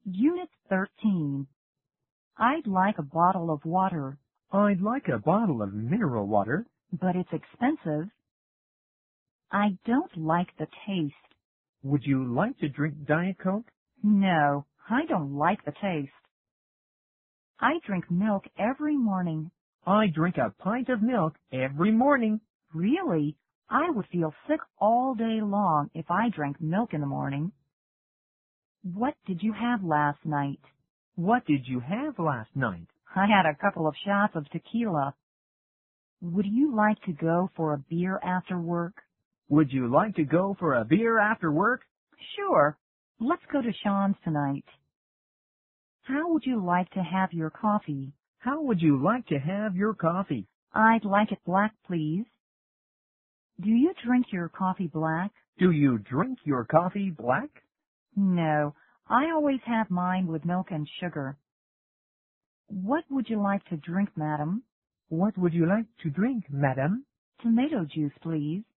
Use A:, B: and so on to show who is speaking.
A: Unit 13. I'd like a bottle of water.
B: I'd like a bottle of mineral water.
A: But it's expensive. I don't like the taste.
B: Would you like to drink Diet Coke?
A: No, I don't like the taste. I drink milk every morning.
B: I drink a pint of milk every morning.
A: Really? I would feel sick all day long if I drank milk in the morning. What did you have last night?
B: What did you have last night?
A: I had a couple of shots of tequila. Would you like to go for a beer after work?
B: Would you like to go for a beer after work?
A: Sure. Let's go to Sean's tonight. How would you like to have your coffee?
B: How would you like to have your coffee?
A: I'd like it black, please. Do you drink your coffee black?
B: Do you drink your coffee black?
A: No, I always have mine with milk and sugar. What would you like to drink, madam?
B: What would you like to drink, madam?
A: Tomato juice, please.